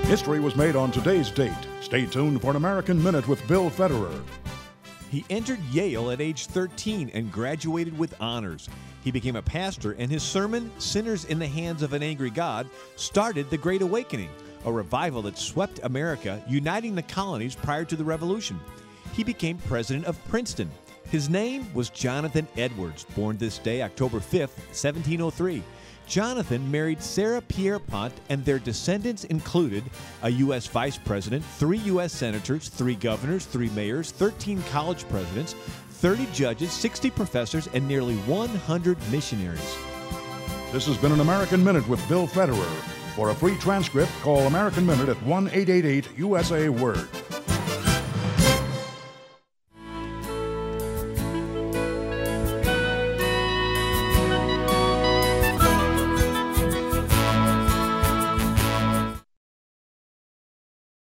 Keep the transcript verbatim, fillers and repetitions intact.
History was made on today's date. Stay tuned for an American Minute with Bill Federer. He entered Yale at age thirteen and graduated with honors. He became a pastor, and his sermon, Sinners in the Hands of an Angry God, started the Great Awakening, a revival that swept America, uniting the colonies prior to the Revolution. He became president of Princeton. His name was Jonathan Edwards, born this day, October fifth, seventeen oh three. Jonathan married Sarah Pierpont, and their descendants included a U S vice president, three U S senators, three governors, three mayors, thirteen college presidents, thirty judges, sixty professors, and nearly one hundred missionaries. This has been an American Minute with Bill Federer. For a free transcript, call American Minute at one eight eight eight U S A Word.